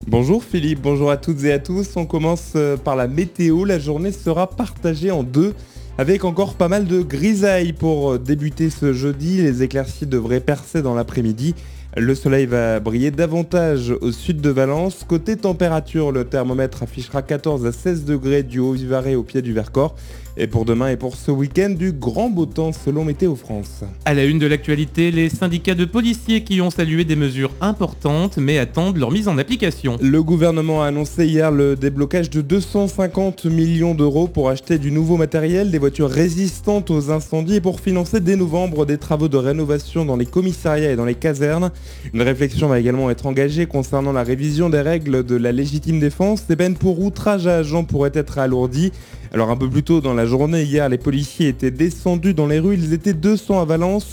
Bonjour Philippe, bonjour à toutes et à tous. On commence par la météo. La journée sera partagée en deux avec encore pas mal de grisailles pour débuter ce jeudi. Les éclaircies devraient percer dans l'après-midi. Le soleil va briller davantage au sud de Valence. Côté température, le thermomètre affichera 14 à 16 degrés du Haut-Vivarais au pied du Vercors. Et pour demain et pour ce week-end, du grand beau temps selon Météo France. À la une de l'actualité, les syndicats de policiers qui ont salué des mesures importantes mais attendent leur mise en application. Le gouvernement a annoncé hier le déblocage de 250 millions d'euros pour acheter du nouveau matériel, des voitures résistantes aux incendies et pour financer dès novembre des travaux de rénovation dans les commissariats et dans les casernes. Une réflexion va également être engagée concernant la révision des règles de la légitime défense. Des peines pour outrage à agent pourraient être alourdies. Alors un peu plus tôt dans la journée, hier, les policiers étaient descendus dans les rues. Ils étaient 200 à Valence,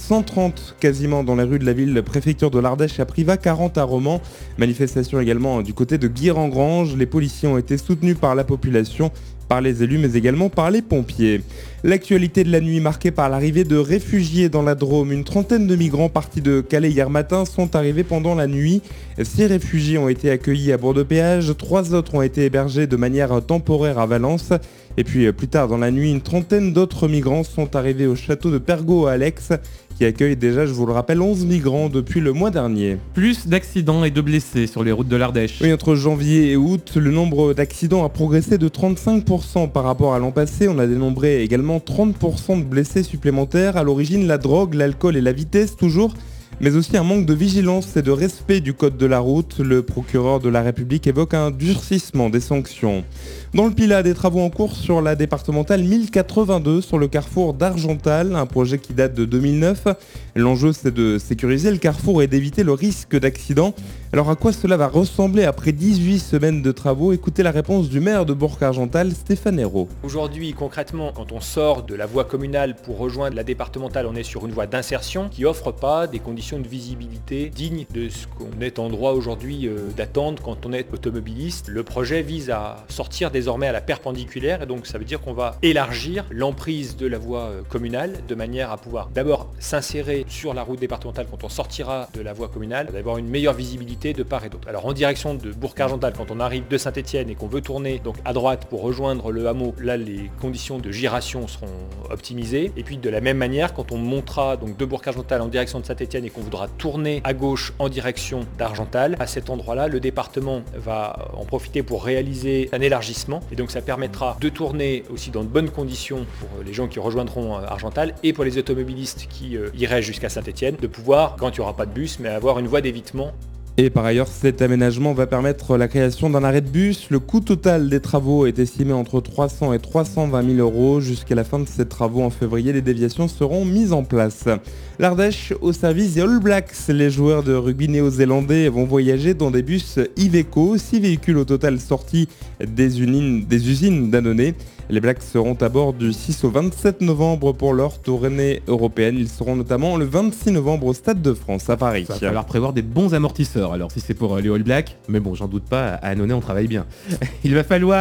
130 quasiment dans les rues de la ville préfecture de l'Ardèche à Privas, 40 à Romans. Manifestation également du côté de Guire-en-Grange. Les policiers ont été soutenus par la population, par les élus mais également par les pompiers. L'actualité de la nuit marquée par l'arrivée de réfugiés dans la Drôme. Une trentaine de migrants partis de Calais hier matin sont arrivés pendant la nuit. 6 réfugiés ont été accueillis à Bourg-de-Péage, 3 autres ont été hébergés de manière temporaire à Valence. Et puis plus tard dans la nuit, une trentaine d'autres migrants sont arrivés au château de Pergaux à Alex, qui accueille déjà, je vous le rappelle, 11 migrants depuis le mois dernier. Plus d'accidents et de blessés sur les routes de l'Ardèche. Oui, entre janvier et août, le nombre d'accidents a progressé de 35% par rapport à l'an passé. On a dénombré également 30% de blessés supplémentaires. À l'origine, la drogue, l'alcool et la vitesse toujours, mais aussi un manque de vigilance et de respect du code de la route. Le procureur de la République évoque un durcissement des sanctions. Dans le Pilat, des travaux en cours sur la départementale 1082 sur le carrefour d'Argental, un projet qui date de 2009. L'enjeu, c'est de sécuriser le carrefour et d'éviter le risque d'accident. Alors à quoi cela va ressembler après 18 semaines de travaux? Écoutez la réponse du maire de Bourg-Argental, Stéphane Hérault. Aujourd'hui, concrètement, quand on sort de la voie communale pour rejoindre la départementale, on est sur une voie d'insertion qui offre pas des conditions de visibilité dignes de ce qu'on est en droit aujourd'hui d'attendre quand on est automobiliste. Le projet vise à sortir désormais à la perpendiculaire et donc ça veut dire qu'on va élargir l'emprise de la voie communale de manière à pouvoir d'abord s'insérer sur la route départementale quand on sortira de la voie communale, d'avoir une meilleure visibilité de part et d'autre. Alors en direction de Bourg-Argental, quand on arrive de Saint-Étienne et qu'on veut tourner donc à droite pour rejoindre le hameau, là les conditions de giration seront optimisées. Et puis de la même manière, quand on montera donc de Bourg-Argental en direction de Saint-Étienne et qu'on voudra tourner à gauche en direction d'Argental, à cet endroit-là, le département va en profiter pour réaliser un élargissement. Et donc ça permettra de tourner aussi dans de bonnes conditions pour les gens qui rejoindront Argental et pour les automobilistes qui iraient jusqu'à Saint-Étienne, de pouvoir, quand il n'y aura pas de bus, mais avoir une voie d'évitement. Et par ailleurs, cet aménagement va permettre la création d'un arrêt de bus. Le coût total des travaux est estimé entre 300 et 320 000 euros. Jusqu'à la fin de ces travaux en février, les déviations seront mises en place. L'Ardèche au service des All Blacks. Les joueurs de rugby néo-zélandais vont voyager dans des bus Iveco. 6 véhicules au total sortis des usines d'Annonay. Les Blacks seront à bord du 6 au 27 novembre pour leur tournée européenne. Ils seront notamment le 26 novembre au Stade de France à Paris. Il va falloir prévoir des bons amortisseurs alors si c'est pour les All Blacks, mais bon j'en doute pas, à Annonay on travaille bien. Il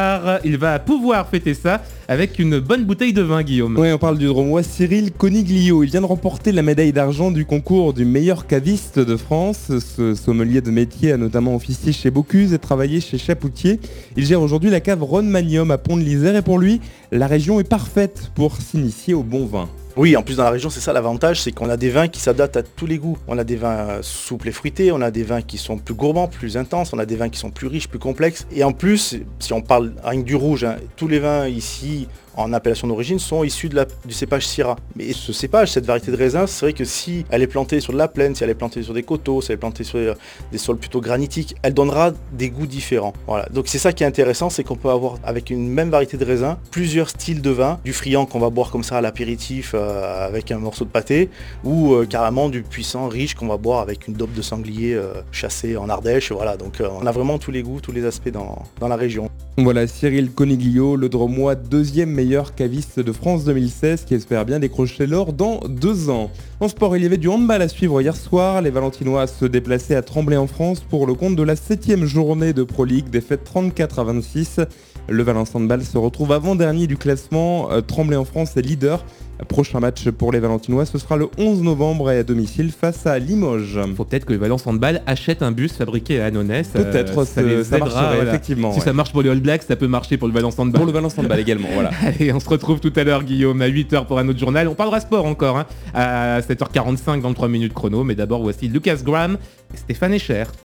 va pouvoir fêter ça avec une bonne bouteille de vin, Guillaume. Oui, on parle du Dromois Cyril Coniglio. Il vient de remporter la médaille d'argent du concours du meilleur caviste de France. Ce sommelier de métier a notamment officié chez Bocuse et travaillé chez Chapoutier. Il gère aujourd'hui la cave Ronmanium à Pont-de-l'Isère et pour lui, la région est parfaite pour s'initier au bon vin. Oui, en plus dans la région, c'est ça l'avantage, c'est qu'on a des vins qui s'adaptent à tous les goûts. On a des vins souples et fruités, on a des vins qui sont plus gourmands, plus intenses, on a des vins qui sont plus riches, plus complexes. Et en plus, si on parle rien que du rouge, tous les vins ici en appellation d'origine sont issus du cépage Syrah. Mais ce cépage, cette variété de raisin, c'est vrai que si elle est plantée sur de la plaine, si elle est plantée sur des coteaux, si elle est plantée sur des sols plutôt granitiques, elle donnera des goûts différents. Voilà. Donc c'est ça qui est intéressant, c'est qu'on peut avoir avec une même variété de raisin plusieurs styles de vin, du friand qu'on va boire comme ça à l'apéritif avec un morceau de pâté, ou carrément du puissant riche qu'on va boire avec une daube de sanglier chassée en Ardèche. Voilà. Donc on a vraiment tous les goûts, tous les aspects dans la région. Voilà, Cyril Coniglio, le Dromois, deuxième meilleur caviste de France 2016, qui espère bien décrocher l'or dans 2 ans. En sport, il y avait du handball à suivre hier soir. Les Valentinois se déplaçaient à Tremblay en France pour le compte de la 7e journée de Pro League, défaite 34 à 26. Le Valence Handball se retrouve avant-dernier du classement. Tremblay en France est leader Prochain match pour les Valentinois, ce sera le 11 novembre et à domicile face à Limoges. Faut peut-être que les Valence Handball achètent un bus fabriqué à Annonay. Peut-être, ça les ça aidera, marcherait, voilà. effectivement. Si ouais. ça marche pour les All Blacks, ça peut marcher pour le Valence Handball. Pour le Valence Handball également, voilà. Allez, on se retrouve tout à l'heure, Guillaume, à 8h pour un autre journal. On parlera sport encore, à 7h45 dans le 3 minutes chrono. Mais d'abord, voici Lucas Graham et Stéphane Escher.